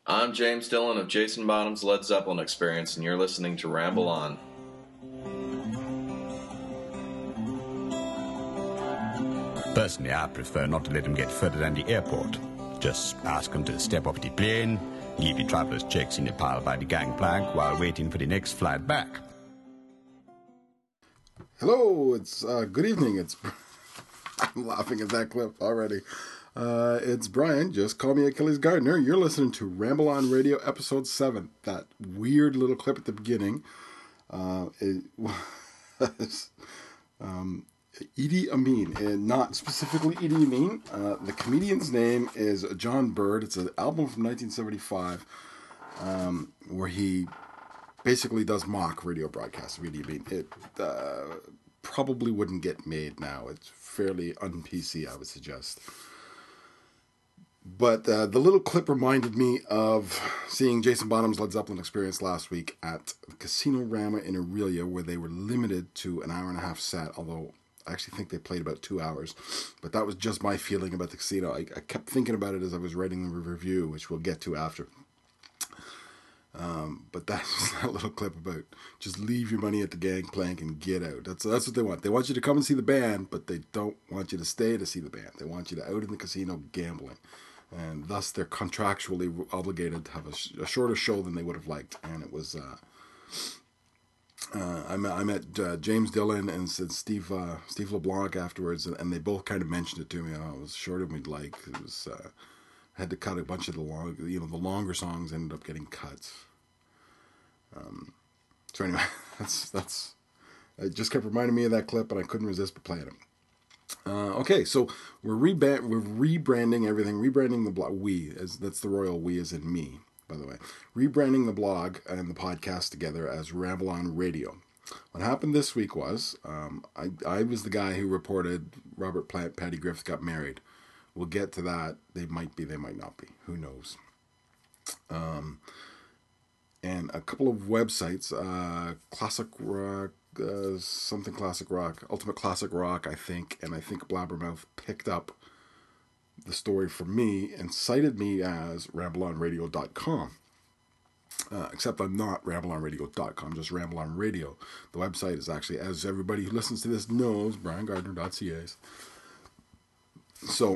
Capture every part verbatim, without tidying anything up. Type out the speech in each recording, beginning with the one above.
I'm James Dillon of Jason Bonham's Led Zeppelin Experience, and you're listening to Ramble On. Personally, I prefer not to let him get further than the airport. Just ask him to step off the plane, leave the traveler's checks in a pile by the gangplank while waiting for the next flight back. Hello, it's uh, good evening. It's I'm laughing at that clip already. Uh, it's Brian. Just call me Achilles Gardner. You're listening to Ramble On Radio, episode seven. That weird little clip at the beginning. Uh, it was um, Idi Amin, and not specifically Idi Amin. Uh, the comedian's name is John Bird. It's an album from nineteen seventy-five um, where he basically does mock radio broadcasts of Idi Amin. It uh, probably wouldn't get made now. It's fairly un-P C, I would suggest. But uh, the little clip reminded me of seeing Jason Bonham's Led Zeppelin Experience last week at Casino Rama in Aurelia, where they were limited to an hour and a half set, although I actually think they played about two hours. But that was just my feeling about the casino. I, I kept thinking about it as I was writing the review, which we'll get to after. Um, but that's that little clip about just leave your money at the gangplank and get out. That's that's what they want. They want you to come and see the band, but they don't want you to stay to see the band. They want you to out in the casino gambling. And thus they're contractually obligated to have a, sh- a shorter show than they would have liked. And it was, uh, uh, I met, I met uh, James Dillon and said Steve uh, Steve LeBlanc afterwards, and, and they both kind of mentioned it to me. Oh, it was shorter than we'd like. It was uh, had to cut a bunch of the long, you know, the longer songs ended up getting cut. Um, so anyway, that's that's. It just kept reminding me of that clip, and I couldn't resist but playing it. Uh, okay, so we're reba- we're rebranding everything, rebranding the blog. We, as that's the royal we, as in me, by the way. Rebranding the blog and the podcast together as Ramble On Radio. What happened this week was um, I I was the guy who reported Robert Plant, Patty Griffith got married. We'll get to that. They might be, they might not be. Who knows? Um, and a couple of websites, uh, Classic Rock. Uh, something Classic Rock, Ultimate Classic Rock, I think, and I think Blabbermouth picked up the story from me and cited me as ramble on radio dot com. Uh, except I'm not ramble on radio dot com, just Ramble On Radio. The website is actually, as everybody who listens to this knows, brian gardner dot c a. So,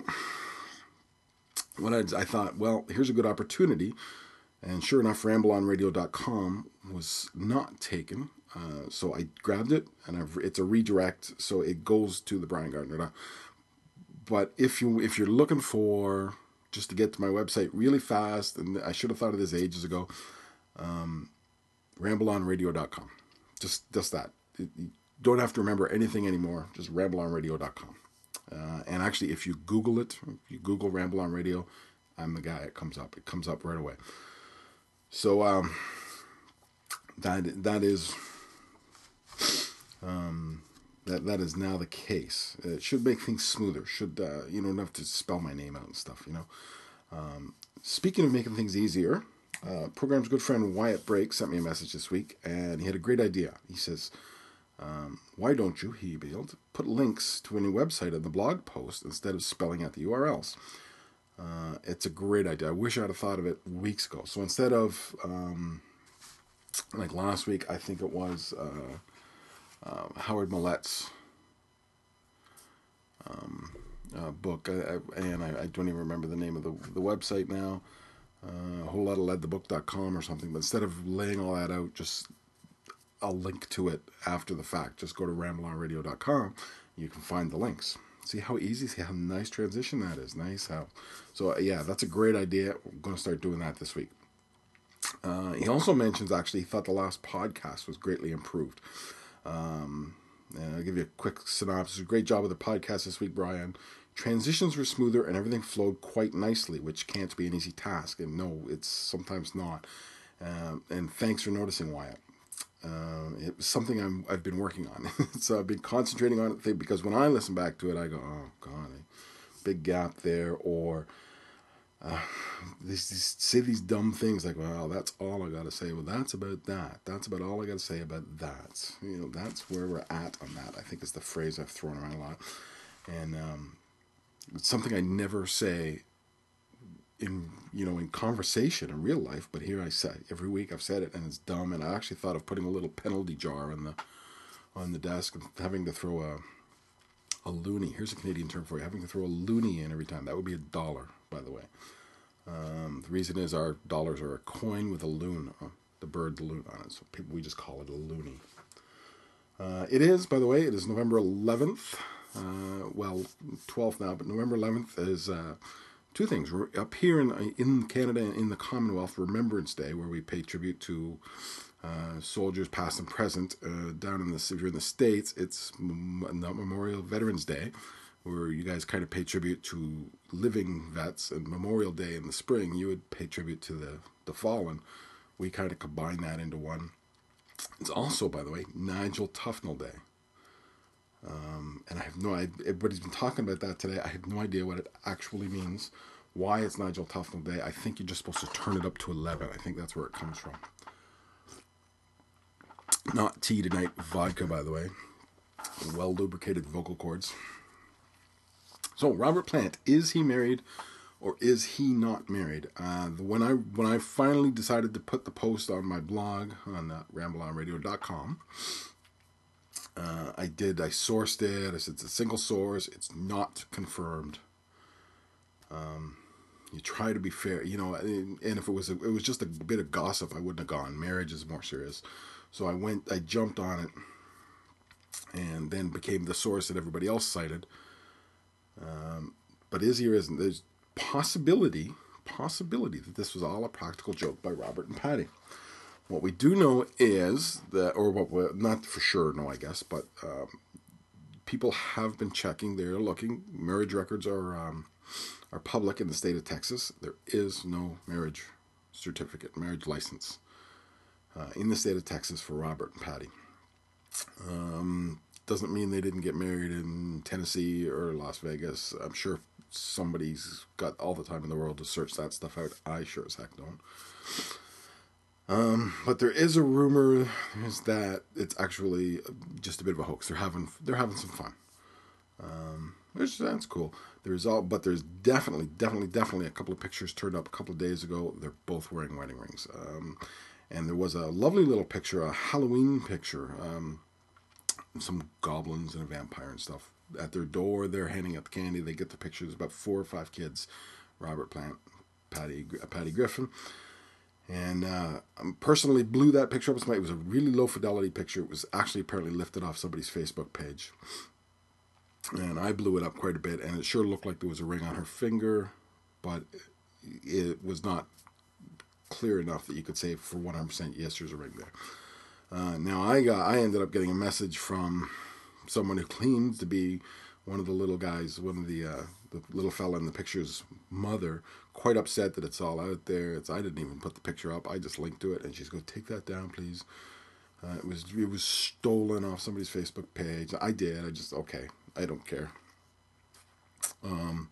what I, I thought, well, here's a good opportunity. And sure enough, ramble on radio dot com was not taken. Uh, so I grabbed it, and I've, it's a redirect, so it goes to the Brian Gardner. But if you if you're looking for just to get to my website really fast, and I should have thought of this ages ago, um, ramble on radio dot com. Just just that. You don't have to remember anything anymore. Just ramble on radio dot com. Uh, and actually, if you Google it, if you Google Ramble On Radio, I'm the guy. It comes up. It comes up right away. So um, that that is. Um, that that is now the case. It should make things smoother. Should uh, you know, don't have to spell my name out and stuff. You know. Um, speaking of making things easier, uh, program's good friend Wyatt Brake sent me a message this week, and he had a great idea. He says, um, "Why don't you?" he appealed, "put links to a new website in the blog post instead of spelling out the U R Ls." Uh, it's a great idea. I wish I'd have thought of it weeks ago. So instead of um, like last week, I think it was. Uh, Uh, Howard Millett's um, uh, book, uh, and I, I don't even remember the name of the, the website now, uh, a whole lot of led the book dot com or something, but instead of laying all that out, just I'll link to it after the fact. Just go to ramble on radio dot com, you can find the links. See how easy, see how nice transition that is, nice how, so uh, yeah, that's a great idea. We're going to start doing that this week. Uh, he also mentions, actually, he thought the last podcast was greatly improved. Um, and I'll give you a quick synopsis. Great job with the podcast this week, Brian. Transitions were smoother and everything flowed quite nicely, which can't be an easy task. And no, it's sometimes not. Um, and thanks for noticing, Wyatt. Um, it was something I'm, I've been working on. So I've been concentrating on it because when I listen back to it, I go, oh, God, big gap there. Or uh, these, these, say these dumb things like, well, that's all I got to say. Well, that's about that. That's about all I got to say about that. You know, that's where we're at on that, I think is the phrase I've thrown around a lot. And um, it's something I never say in, you know, in conversation in real life, but here I say every week I've said it and it's dumb. And I actually thought of putting a little penalty jar on the on the desk and having to throw a a loonie. Here's a Canadian term for you: having to throw a loonie in every time. That would be a dollar, by the way. Um, the reason is our dollars are a coin with a loon, uh, the bird, the loon on it. So people, we just call it a loonie. Uh, it is, by the way, it is November eleventh. Uh, well, twelfth now, but November eleventh is uh, two things. We're up here in in Canada, in the Commonwealth, Remembrance Day, where we pay tribute to uh, soldiers past and present. Uh, down in the, if you're in the States, it's M- Memorial Veterans Day, where you guys kind of pay tribute to living vets, and Memorial Day in the spring, you would pay tribute to the, the fallen. We kind of combine that into one. It's also, by the way, Nigel Tufnell Day. Um, and I have no idea, everybody's been talking about that today. I have no idea what it actually means, why it's Nigel Tufnell Day. I think you're just supposed to turn it up to eleven. I think that's where it comes from. Not tea tonight, vodka, by the way. Well lubricated vocal cords. So, Robert Plant, is he married or is he not married? Uh, when I when I finally decided to put the post on my blog on uh, ramble on radio dot com, uh, I did, I sourced it. I said it's a single source. It's not confirmed. Um, you try to be fair, you know, and, and if it was a, it was just a bit of gossip, I wouldn't have gone. Marriage is more serious. So I went, I jumped on it and then became the source that everybody else cited. Um, but is he or isn't? There's possibility, possibility that this was all a practical joke by Robert and Patty. What we do know is that, or what we not for sure know, I guess, but um, people have been checking. They're looking. Marriage records are um, are public in the state of Texas. There is no marriage certificate, marriage license uh, in the state of Texas for Robert and Patty. Um, doesn't mean they didn't get married in Tennessee or Las Vegas. I'm sure somebody's got all the time in the world to search that stuff out. I sure as heck don't. Um, but there is a rumor is that it's actually just a bit of a hoax. They're having they're having some fun, um, which that's cool. There's all, but there's definitely, definitely, definitely a couple of pictures turned up a couple of days ago. They're both wearing wedding rings, um, and there was a lovely little picture, a Halloween picture. Um, some goblins and a vampire and stuff at their door. They're handing out the candy. They get the pictures. About four or five kids. Robert Plant, Patty, Patty Griffin. And uh, I personally blew that picture up. It was a really low fidelity picture. It was actually apparently lifted off somebody's Facebook page. And I blew it up quite a bit. And it sure looked like there was a ring on her finger. But it was not clear enough that you could say for one hundred percent, yes, there's a ring there. Uh, now, I got I ended up getting a message from someone who claims to be one of the little guys, one of the uh, the little fella in the picture's mother, quite upset that it's all out there. It's I didn't even put the picture up. I just linked to it, and she's going, take that down, please. Uh, it was it was stolen off somebody's Facebook page. I did. I just, okay, I don't care. Um,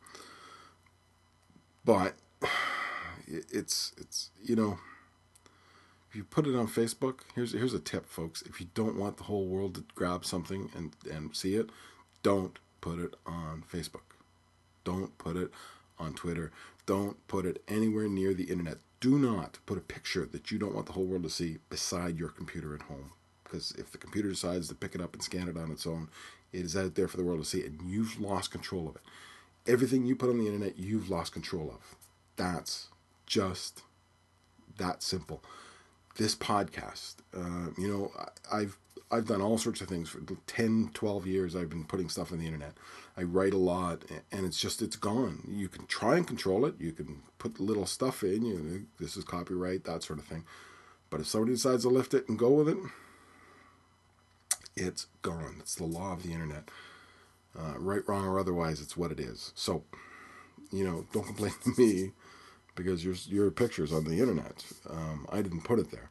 but it's it's you know. If you put it on Facebook, here's here's a tip, folks. If you don't want the whole world to grab something and, and see it, don't put it on Facebook. Don't put it on Twitter. Don't put it anywhere near the internet. Do not put a picture that you don't want the whole world to see beside your computer at home. Because if the computer decides to pick it up and scan it on its own, it is out there for the world to see, and you've lost control of it. Everything you put on the internet, you've lost control of. That's just that simple. This podcast, uh, you know, I've I've done all sorts of things for ten, twelve years. I've been putting stuff on the internet. I write a lot, and it's just, it's gone. You can try and control it. You can put little stuff in, you know, this is copyright, that sort of thing. But if somebody decides to lift it and go with it, it's gone. It's the law of the internet. Uh, right, wrong, or otherwise, it's what it is. So, you know, don't complain to me because your your picture's on the internet. Um, I didn't put it there.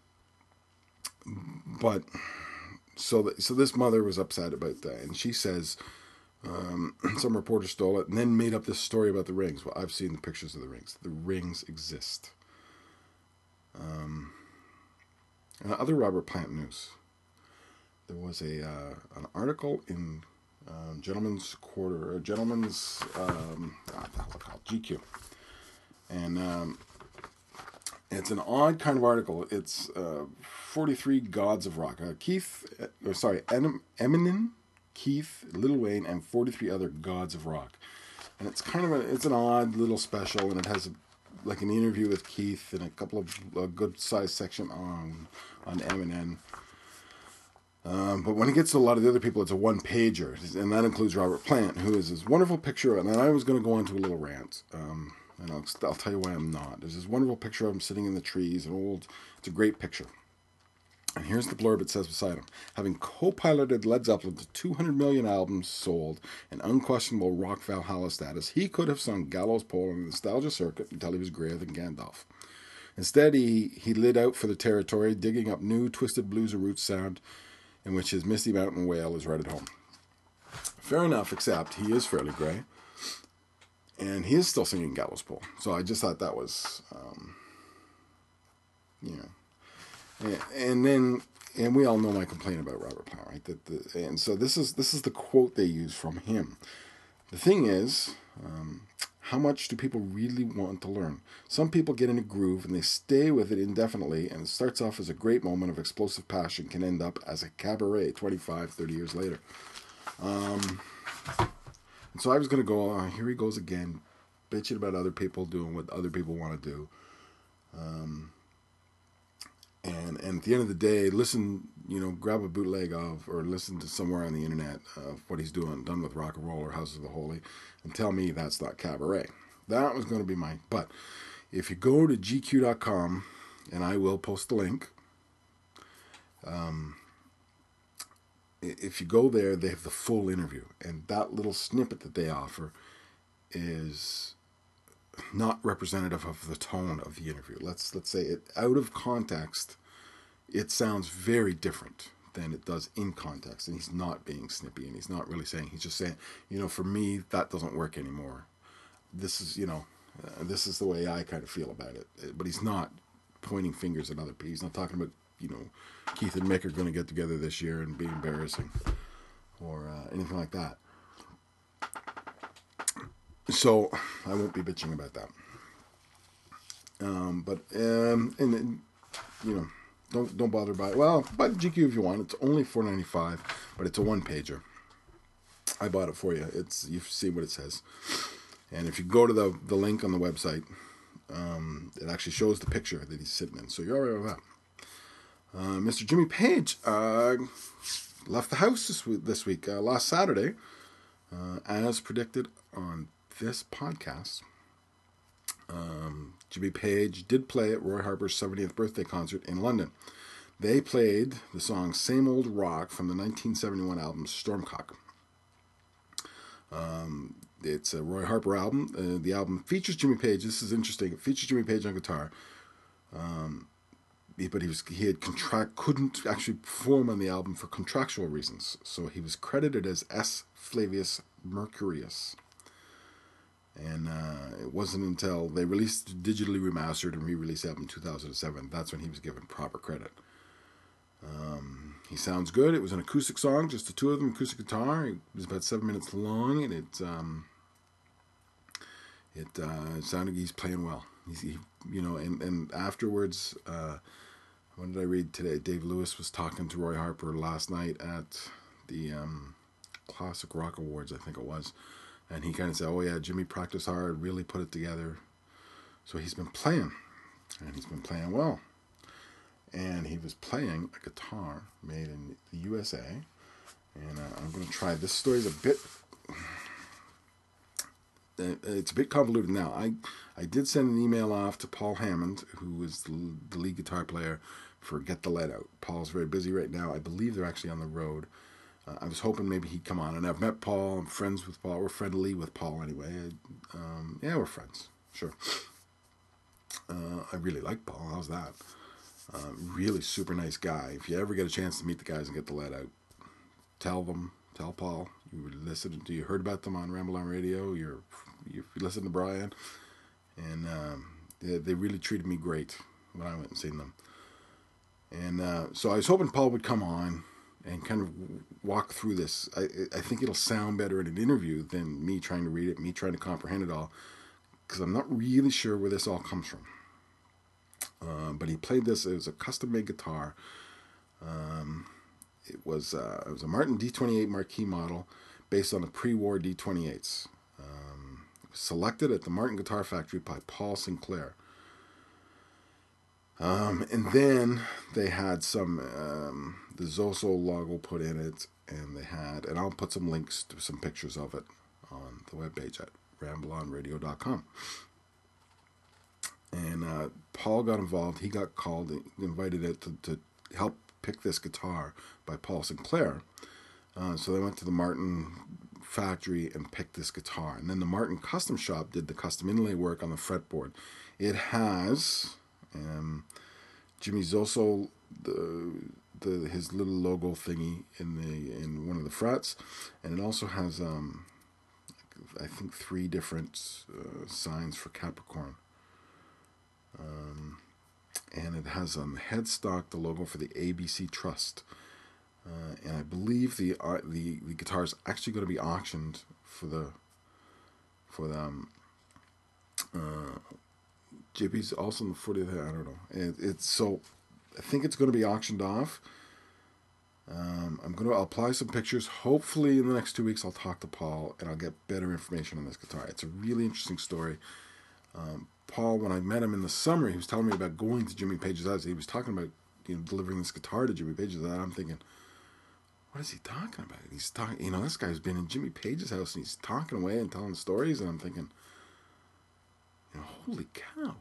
But, so th- so this mother was upset about that. And she says, um, some reporter stole it and then made up this story about the rings. Well, I've seen the pictures of the rings. The rings exist. Um, and other Robert Plant news. There was a uh, an article in um, Gentleman's Quarter, or Gentleman's, um, ah, what the hell G Q. And um, it's an odd kind of article. It's uh, forty-three Gods of Rock. Uh, Keith, uh, or sorry, Eminem, Keith, Lil Wayne, and forty-three other Gods of Rock. And it's kind of a, it's an odd little special, and it has a, like an interview with Keith and a couple of a good sized section on on Eminem. Um, but when it gets to a lot of the other people, it's a one pager, and that includes Robert Plant, who is this wonderful picture. And then I was going to go into a little rant, um, and I'll, I'll tell you why I'm not. There's this wonderful picture of him sitting in the trees, an old. It's a great picture. And here's the blurb it says beside him. Having co-piloted Led Zeppelin to two hundred million albums sold and unquestionable rock Valhalla status, he could have sung Gallows Pole on the nostalgia circuit until he was grayer than Gandalf. Instead, he, he lit out for the territory, digging up new twisted blues or roots sound in which his Misty Mountain wail is right at home. Fair enough, except he is fairly grey. And he is still singing Gallows Pole. So I just thought that was, um, you know. And, and then, and we all know my complaint about Robert Plant, right? That the, and so this is this is the quote they use from him. The thing is, um, how much do people really want to learn? Some people get in a groove and they stay with it indefinitely, and it starts off as a great moment of explosive passion, can end up as a cabaret twenty-five, thirty years later. Um, and so I was going to go, oh, here he goes again, bitching about other people doing what other people want to do. Um, and, and at the end of the day, listen, you know, grab a bootleg of, or listen to somewhere on the internet of what he's doing, done with Rock and Roll or Houses of the Holy, and tell me that's not cabaret. That was going to be mine. But if you go to G Q dot com, and I will post the link, um, if you go there, they have the full interview. And that little snippet that they offer is not representative of the tone of the interview. Let's let's say it out of context, it sounds very different than it does in context. And he's not being snippy, and he's not really saying, he's just saying, you know, for me, that doesn't work anymore. This is, you know, uh, this is the way I kind of feel about it. But he's not pointing fingers at other people. He's not talking about, you know, Keith and Mick are going to get together this year and be embarrassing or uh, anything like that. So I won't be bitching about that. Um, but um, and, and you know, don't don't bother by it. Well, buy G Q if you want. It's only four ninety-five, but it's a one pager. I bought it for you. It's you see what it says, and if you go to the the link on the website, um, it actually shows the picture that he's sitting in. So you're all right with that. Uh, Mister Jimmy Page uh, left the house this week, this week uh, last Saturday, uh, as predicted on this podcast. Um, Jimmy Page did play at Roy Harper's seventieth birthday concert in London. They played the song Same Old Rock from the nineteen seventy-one album Stormcock. Um, it's a Roy Harper album. Uh, the album features Jimmy Page. This is interesting. It features Jimmy Page on guitar. Um, but he was he had contract couldn't actually perform on the album for contractual reasons. So he was credited as S. Flavius Mercurius. And uh, it wasn't until they released digitally remastered and re-released the album in two thousand seven, that's when he was given proper credit. Um, he sounds good. It was an acoustic song, just the two of them, acoustic guitar. It was about seven minutes long, and it um, it uh, sounded he's playing well. He's, he, you know, and and afterwards, uh, what did I read today? Dave Lewis was talking to Roy Harper last night at the um, Classic Rock Awards, I think it was. And he kind of said, oh yeah, Jimmy practiced hard, really put it together. So he's been playing, and he's been playing well. And he was playing a guitar made in the U S A. And uh, I'm going to try, this story's a bit, it's a bit convoluted now. I, I did send an email off to Paul Hammond, who is the, the lead guitar player for Get the Lead Out. Paul's very busy right now. I believe they're actually on the road. Uh, I was hoping maybe he'd come on, and I've met Paul. I'm friends with Paul. We're friendly with Paul anyway. Um, yeah, we're friends. Sure. Uh, I really like Paul. How's that? Uh, really super nice guy. If you ever get a chance to meet the guys and Get the Lead Out, tell them, tell Paul. You listen. Do you heard about them on Ramble On Radio? You're you listen to Brian, and um, they, they really treated me great when I went and seen them. And uh, so I was hoping Paul would come on and kind of walk through this. I, I think it'll sound better in an interview than me trying to read it, me trying to comprehend it all. because I'm not really sure where this all comes from. Uh, but he played this. It was a custom-made guitar. Um, it was uh, it was a Martin D twenty-eight Marquis model based on the pre-war D twenty-eights. Um, it was selected at the Martin Guitar Factory by Paul Sinclair. Um, and then they had some um, the Zoso logo put in it, and they had, and I'll put some links to some pictures of it on the webpage at ramble on radio dot com. And uh, Paul got involved. He got called, invited it to, to help pick this guitar by Paul Sinclair. Uh, so they went to the Martin factory and picked this guitar. And then the Martin Custom Shop did the custom inlay work on the fretboard. It has um, Jimmy Zoso, the, the his little logo thingy in the in one of the frets, and it also has um, I think three different uh, signs for Capricorn. Um, and it has on um, the headstock the logo for the A B C Trust, uh, and I believe the uh, the the guitar is actually going to be auctioned for the for the um, uh, J P's also in the footy there. I don't know. It, it's so I think it's going to be auctioned off. Um, I'm going to apply some pictures. Hopefully, in the next two weeks, I'll talk to Paul and I'll get better information on this guitar. It's a really interesting story. Um, Paul, when I met him in the summer, he was telling me about going to Jimmy Page's house. He was talking about, you know, delivering this guitar to Jimmy Page's house. And I'm thinking, what is he talking about? He's talking, you know, this guy's been in Jimmy Page's house and he's talking away and telling stories. And I'm thinking, you know, holy cow.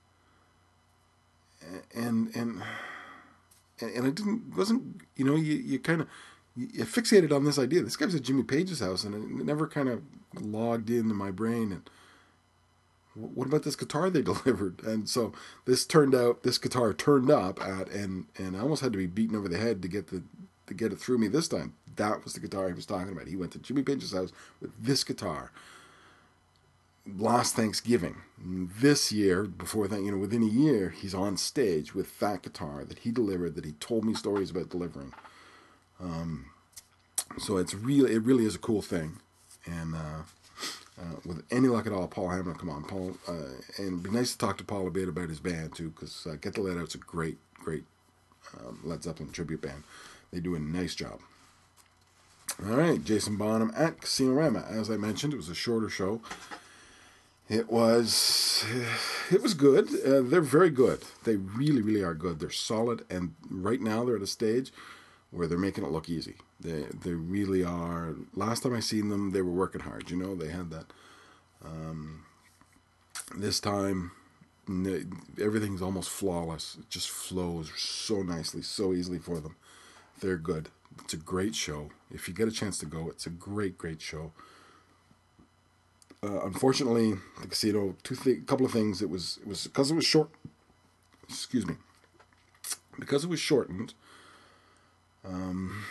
And and and I didn't wasn't you know you you kind of you fixated on this idea. This guy was at Jimmy Page's house, and it never kind of logged into my brain. And what about this guitar they delivered? And so this turned out, this guitar turned up at, and, and I almost had to be beaten over the head to get the to get it through me this time. That was the guitar he was talking about. He went to Jimmy Page's house with this guitar last Thanksgiving. This year, before that, you know, within a year, he's on stage with that guitar that he delivered, that he told me stories about delivering. Um, so it's really, it really is a cool thing. And, uh, Uh, with any luck at all, Paul Hammond will come on. Paul, uh, and it'd be nice to talk to Paul a bit about his band too, because uh, Get the Lead Out's a great, great um, Led Zeppelin tribute band. They do a nice job. All right, Jason Bonham at Casino-Rama. As I mentioned, it was a shorter show. It was, it was good. Uh, they're very good. They really, really are good. They're solid, and right now they're at a stage where they're making it look easy. They they really are. Last time I seen them, they were working hard. You know, they had that. Um, this time, everything's almost flawless. It just flows so nicely, so easily for them. They're good. It's a great show. If you get a chance to go, it's a great, great show. Uh, unfortunately, the casino, two th- couple of things. It was it was because it was short. Excuse me. Because it was shortened. Um,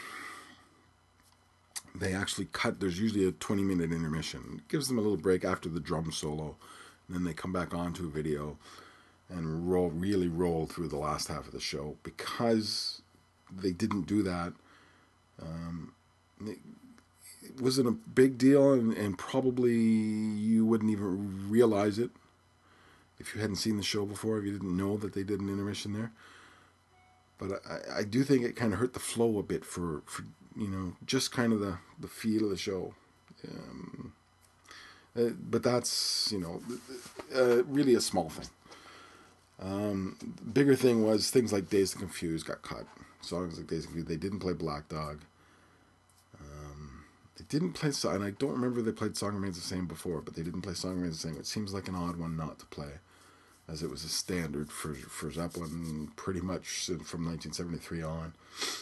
they actually cut. There's usually a twenty minute intermission. It gives them a little break after the drum solo, and then they come back onto a video and roll really roll through the last half of the show. Because they didn't do that, um, it, it wasn't a big deal, and, and probably you wouldn't even realize it if you hadn't seen the show before, if you didn't know that they did an intermission there. But I, I do think it kind of hurt the flow a bit for, for you know, just kind of the, the feel of the show. Um, uh, but that's, you know, uh, really a small thing. Um, the bigger thing was things like Dazed and Confused got cut. Songs like Dazed and Confused. They didn't play Black Dog. Um, they didn't play, and I don't remember if they played Song Remains the Same before, but they didn't play Song Remains the Same. It seems like an odd one not to play, as it was a standard for for Zeppelin pretty much from nineteen seventy-three on.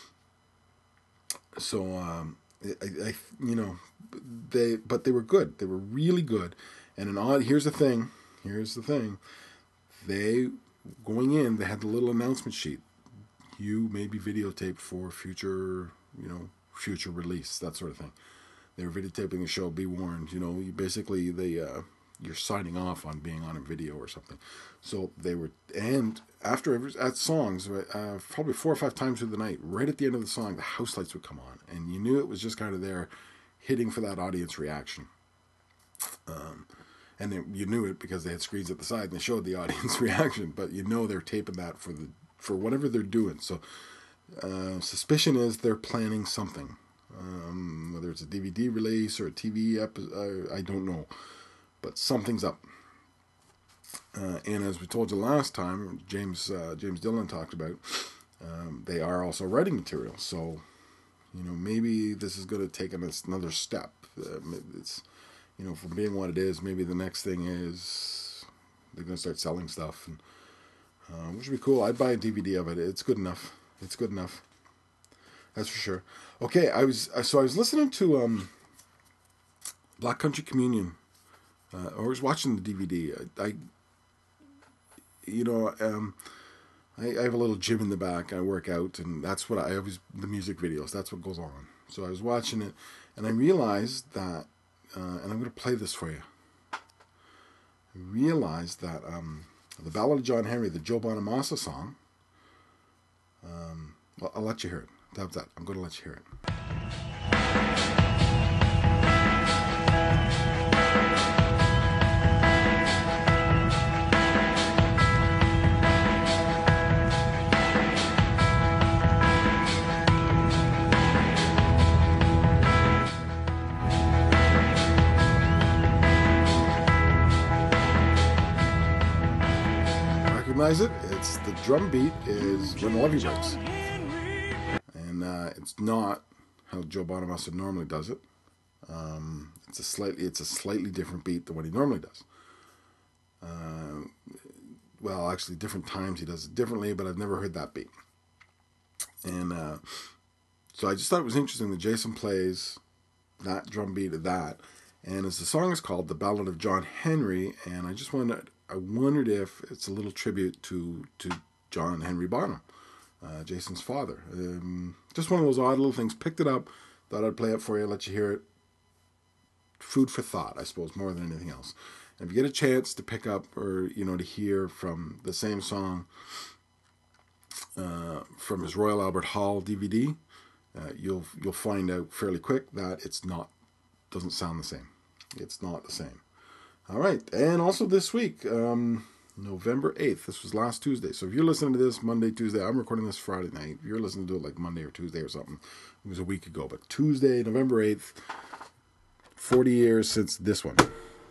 So, um, I, I, you know, they, but they were good. They were really good. And an odd, here's the thing, here's the thing. They, going in, they had the little announcement sheet. You may be videotaped for future, you know, future release, that sort of thing. They were videotaping the show, be warned, you know, you basically, they, uh, you're signing off on being on a video or something. So they were, and after every, at songs, uh, probably four or five times through the night, right at the end of the song, the house lights would come on, and you knew it was just kind of there, hitting for that audience reaction. Um, and it, you knew it because they had screens at the side and they showed the audience reaction. But you know they're taping that for the for whatever they're doing. So uh, suspicion is they're planning something, um, whether it's a D V D release or a T V episode. I, I don't know, but something's up. Uh, and as we told you last time, James uh, James Dillon talked about, um, they are also writing material. So, you know, maybe this is going to take another step. Uh, it's, you know, from being what it is, maybe the next thing is they're going to start selling stuff, and, uh, which would be cool. I'd buy a D V D of it. It's good enough. It's good enough. That's for sure. Okay, I was so I was listening to um, Black Country Communion. Uh, I was watching the D V D. I, I you know, um, I, I have a little gym in the back. I work out, and that's what I always, the music videos, that's what goes on. So I was watching it, and I realized that, uh, and I'm going to play this for you. I realized that um, the Ballad of John Henry, the Joe Bonamassa song, um, well, I'll let you hear it. How's that? I'm going to let you hear it. It. It's the drum beat is When the Levee Breaks, and uh, it's not how Joe Bonamassa normally does it. Um, it's a slightly it's a slightly different beat than what he normally does. Uh, well, actually, different times he does it differently, but I've never heard that beat. And uh, so I just thought it was interesting that Jason plays that drum beat of that, and as the song is called, "The Ballad of John Henry," and I just wanted. I wondered if it's a little tribute to, to John Henry Bonham, uh, Jason's father. Um, just one of those odd little things. Picked it up, thought I'd play it for you, let you hear it. Food for thought, I suppose, more than anything else. And if you get a chance to pick up or, you know, to hear from the same song uh, from his Royal Albert Hall D V D, uh, you'll you'll find out fairly quick that it's not, doesn't sound the same. It's not the same. All right, and also this week, um, November eighth, this was last Tuesday. So if you're listening to this Monday, Tuesday, I'm recording this Friday night. If you're listening to it like Monday or Tuesday or something, it was a week ago. But Tuesday, November eighth, forty years since this one.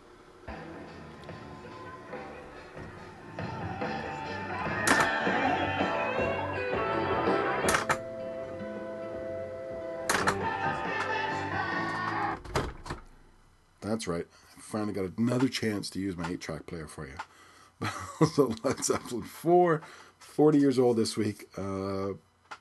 That's right. Finally got another chance to use my eight track player for you. So Led Zeppelin four, forty years old this week. Uh,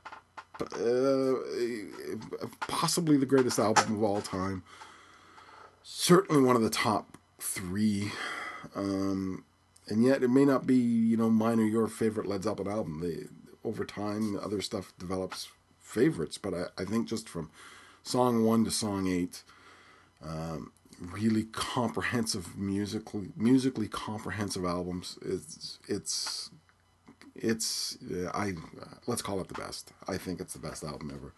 uh, possibly the greatest album of all time. Certainly one of the top three. Um, and yet it may not be, you know, mine or your favorite Led Zeppelin album. They, over time, other stuff develops favorites. But I, I think just from song one to song eight, um, really comprehensive musically musically comprehensive albums. It's it's it's uh, I uh, let's call it the best. I think it's the best album ever.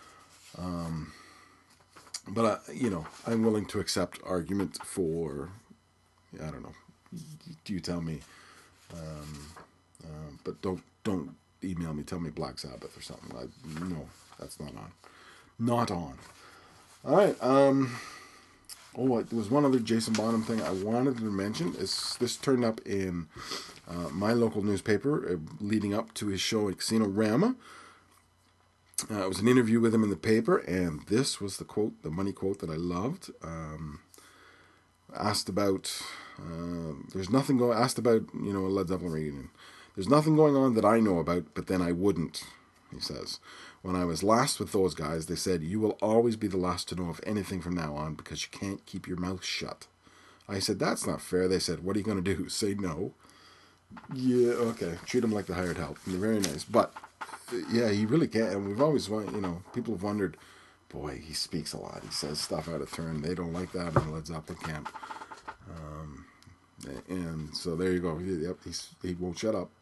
Um, but uh, you know, I'm willing to accept argument for I don't know. Do you tell me? Um, uh, but don't don't email me. Tell me Black Sabbath or something. I, no, that's not on. Not on. All right. Um. Oh, there was one other Jason Bonham thing I wanted to mention. It's, this turned up in uh, my local newspaper uh, leading up to his show at Casino Rama. Uh, it was an interview with him in the paper, and this was the quote, the money quote that I loved. Um, asked about, uh, there's nothing going, asked about, you know, a Led Zeppelin reunion. There's nothing going on that I know about, but then I wouldn't, he says. When I was last with those guys, they said, you will always be the last to know of anything from now on because you can't keep your mouth shut. I said, that's not fair. They said, what are you going to do? Say no? Yeah, okay. Treat them like the hired help. They're very nice. But, yeah, he really can't. And we've always, you know, people have wondered, boy, he speaks a lot. He says stuff out of turn. They don't like that in the Led Zeppelin camp. Um, and so there you go. Yep, he's, he won't shut up.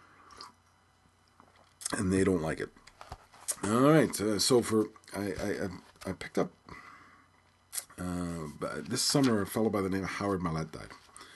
And they don't like it. All right, uh, so for I, I I picked up uh, this summer a fellow by the name of Howard Millett died.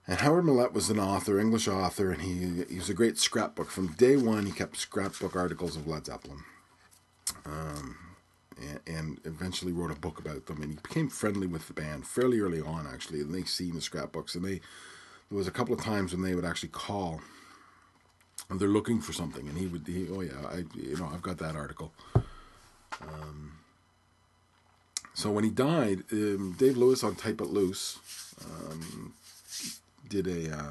And Howard Millett was an author, English author, and he, he was a great scrapbook. From day one, he kept scrapbook articles of Led Zeppelin. Um, and, and eventually wrote a book about them. And he became friendly with the band fairly early on, actually. And they seen the scrapbooks. And they there was a couple of times when they would actually call. And they're looking for something. And he would, he, oh yeah, I, you know, I've got that article. Um, so when he died, um, Dave Lewis on Type It Loose um, did a uh,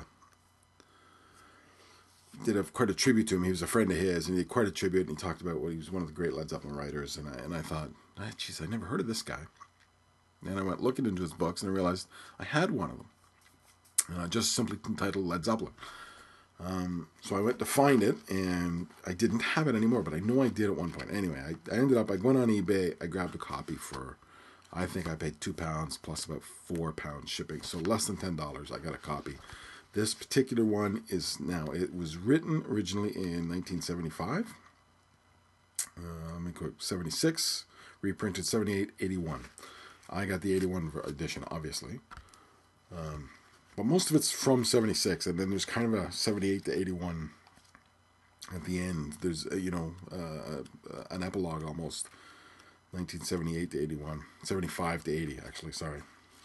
did a quite a tribute to him. He was a friend of his, and he did quite a tribute. And he talked about what he was one of the great Led Zeppelin writers. And I and I thought, geez, I never heard of this guy. And I went looking into his books, and I realized I had one of them, uh, just simply entitled Led Zeppelin. Um, so I went to find it, and I didn't have it anymore, but I know I did at one point. Anyway, I, I ended up, I went on eBay, I grabbed a copy for, I think I paid two pounds plus about four pounds shipping, so less than ten dollars. I got a copy. This particular one is now, it was written originally in nineteen seventy-five, uh, let me go, seventy-six, reprinted seventy-eight, eighty-one. I got the eighty-one edition, obviously. Um, But most of it's from seventy-six, and then there's kind of a seventy-eight to eighty-one at the end. There's, a, you know, uh, an epilogue almost, nineteen seventy-eight to eighty-one, seventy-five to eighty, actually, sorry.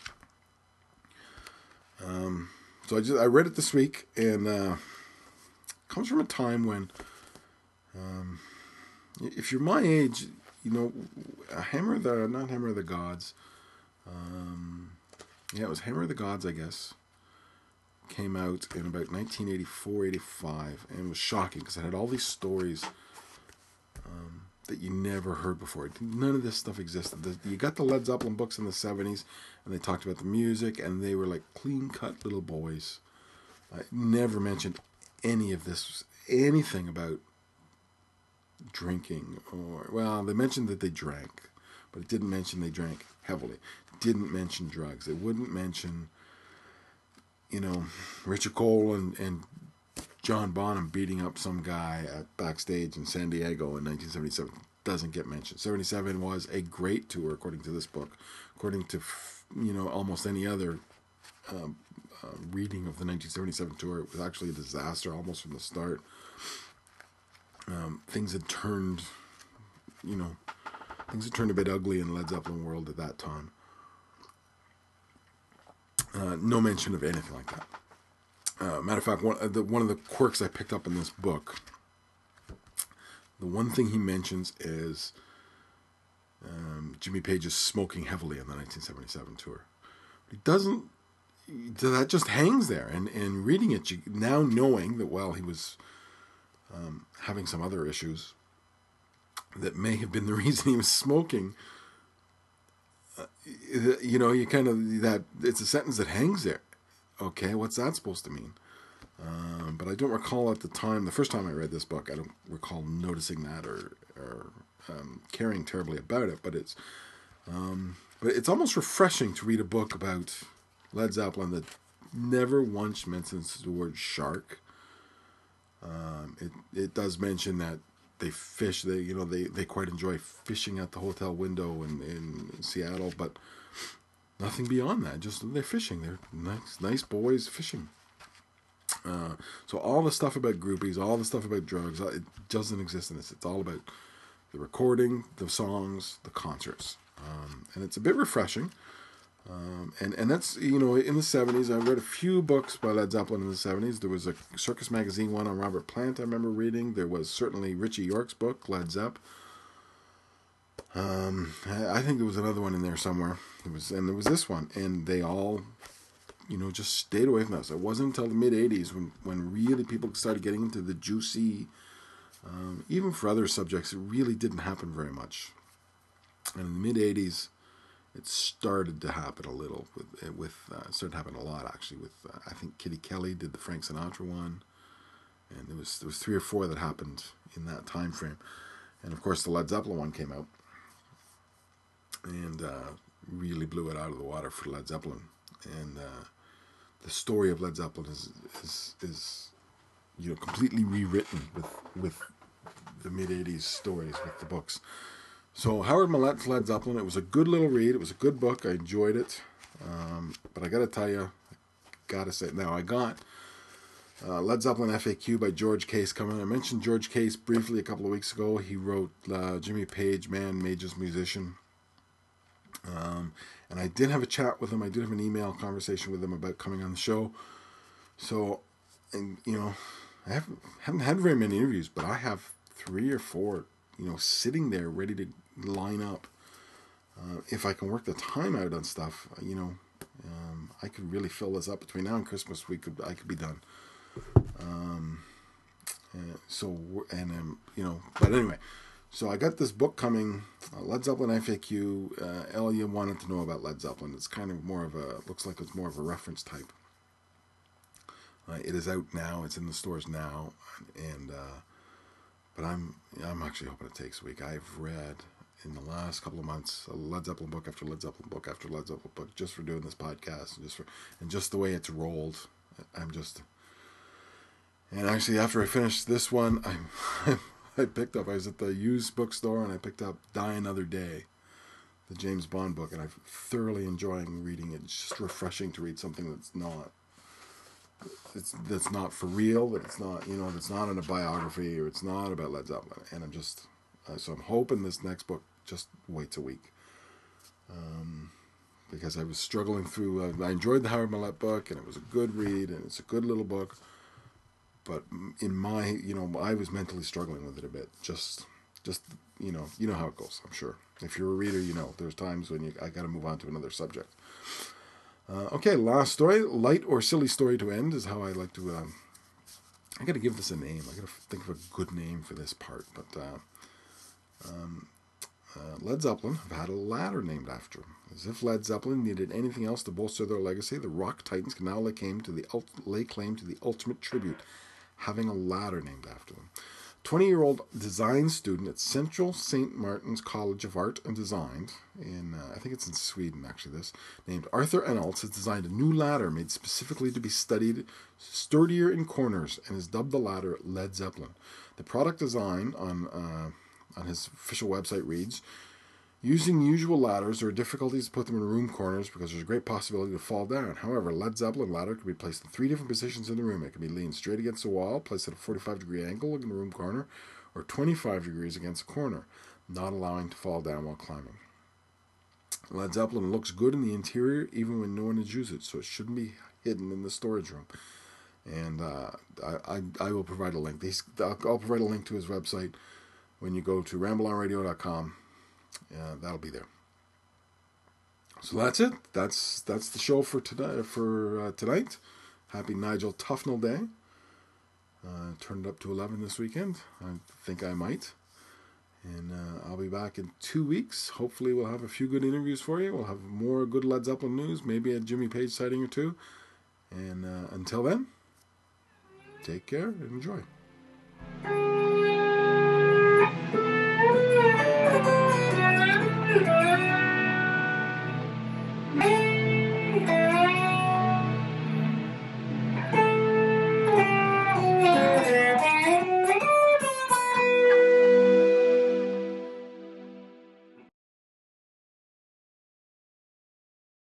Um, so I just I read it this week, and uh, it comes from a time when, um, if you're my age, you know, Hammer of the, not Hammer of the Gods, um, yeah, it was Hammer of the Gods, I guess, came out in about nineteen eighty-four, eighty-five, and it was shocking because it had all these stories um, that you never heard before. None of this stuff existed. The, you got the Led Zeppelin books in the seventies, and they talked about the music, and they were like clean-cut little boys. I never mentioned any of this, anything about drinking, or, well, they mentioned that they drank, but it didn't mention they drank heavily. It didn't mention drugs. It wouldn't mention, you know, Richard Cole and, and John Bonham beating up some guy at backstage in San Diego in nineteen seventy-seven. Doesn't get mentioned. seventy-seven was a great tour, according to this book. According to, you know, almost any other um, uh, reading of the nineteen seventy-seven tour, it was actually a disaster almost from the start. Um, things had turned, you know, things had turned a bit ugly in the Led Zeppelin world at that time. Uh, no mention of anything like that. Uh, matter of fact, one, uh, the, one of the quirks I picked up in this book, the one thing he mentions is um, Jimmy Page is smoking heavily on the nineteen seventy-seven tour. He doesn't, that just hangs there. And, and reading it, you, now knowing that, well, he was um, having some other issues that may have been the reason he was smoking, Uh, you know, you kind of, that it's a sentence that hangs there. Okay, what's that supposed to mean? Um, but I don't recall at the time, the first time I read this book, I don't recall noticing that or, or um, caring terribly about it. But it's, um, but it's almost refreshing to read a book about Led Zeppelin that never once mentions the word shark. Um, it it does mention that they fish. They you know they, they quite enjoy fishing at the hotel window in, in Seattle, but nothing beyond that. Just they're fishing. They're nice nice boys fishing. Uh, so all the stuff about groupies, all the stuff about drugs, it doesn't exist in this. It's all about the recording, the songs, the concerts, um, and it's a bit refreshing. Um, and, and that's, you know, in the seventies, I read a few books by Led Zeppelin in the seventies. There was a Circus Magazine one on Robert Plant I remember reading. There was certainly Richie York's book, Led Zepp. Um, I think there was another one in there somewhere. It was, and there was this one. And they all, you know, just stayed away from us. It wasn't until the mid-eighties when, when really people started getting into the juicy, um, even for other subjects, it really didn't happen very much. And in the mid-eighties, it started to happen a little with with uh, it started to happen a lot actually with uh, I think Kitty Kelly did the Frank Sinatra one, and there was there was three or four that happened in that time frame, and of course the Led Zeppelin one came out and uh, really blew it out of the water for Led Zeppelin, and uh, the story of Led Zeppelin is is is you know completely rewritten with with the mid eighties stories with the books. So Howard Millett's Led Zeppelin, it was a good little read. It was a good book. I enjoyed it. Um, but I got to tell you, gotta say, now I got uh, Led Zeppelin F A Q by George Case coming. I mentioned George Case briefly a couple of weeks ago. He wrote uh, Jimmy Page, Man, Mage's Musician. Um, and I did have a chat with him. I did have an email conversation with him about coming on the show. So, and you know, I haven't, haven't had very many interviews, but I have three or four, you know, sitting there ready to line up. Uh, if I can work the time out on stuff, you know, um, I could really fill this up between now and Christmas. We could, I could be done. Um, uh, so, and um, you know, but anyway, so I got this book coming, uh, Led Zeppelin F A Q. Uh, Elia wanted to know about Led Zeppelin. It's kind of more of a, looks like it's more of a reference type. Uh, it is out now. It's in the stores now, and uh, but I'm I'm actually hoping it takes a week. I've read in the last couple of months a Led Zeppelin book after Led Zeppelin book after Led Zeppelin book, just for doing this podcast, and just for and just the way it's rolled. I'm just and actually after I finished this one, I I picked up. I was at the used bookstore and I picked up Die Another Day, the James Bond book, and I'm thoroughly enjoying reading it. It's just refreshing to read something that's not. It's that's not for real. That it's not, you know, that's not in a biography or it's not about Led Zeppelin. And I'm just, uh, so I'm hoping this next book just waits a week, um, because I was struggling through. Uh, I enjoyed the Howard Millett book, and it was a good read, and it's a good little book. But in my, you know, I was mentally struggling with it a bit. Just, just, you know, you know how it goes. I'm sure if you're a reader, you know, there's times when you I got to move on to another subject. Uh, okay, last story, light or silly story to end is how I like to. Um, I got to give this a name. I got to think of a good name for this part. But uh, um, uh, Led Zeppelin have had a ladder named after them. As if Led Zeppelin needed anything else to bolster their legacy, the Rock Titans can now lay claim to the lay claim to the ultimate tribute, having a ladder named after them. twenty-year-old design student at Central Saint Martin's College of Art and Design, in uh, I think it's in Sweden actually, this, named Arthur Enaltz, has designed a new ladder made specifically to be studied, sturdier in corners, and has dubbed the ladder Led Zeppelin. The product design on, uh, on his official website reads, using usual ladders, there are difficulties to put them in room corners because there's a great possibility to fall down. However, Led Zeppelin ladder can be placed in three different positions in the room. It can be leaned straight against the wall, placed at a forty-five degree angle in the room corner, or twenty-five degrees against the corner, not allowing to fall down while climbing. Led Zeppelin looks good in the interior even when no one has used it, so it shouldn't be hidden in the storage room. And uh, I, I, I will provide a link. These, I'll, I'll provide a link to his website when you go to ramble on radio dot com. Uh, that'll be there. So that's it. That's that's the show for tonight. For uh, tonight, happy Nigel Tufnell Day. Uh, turned it up to eleven this weekend. I think I might, and uh, I'll be back in two weeks. Hopefully, we'll have a few good interviews for you. We'll have more good Led Zeppelin news, maybe a Jimmy Page sighting or two. And uh, until then, take care and enjoy.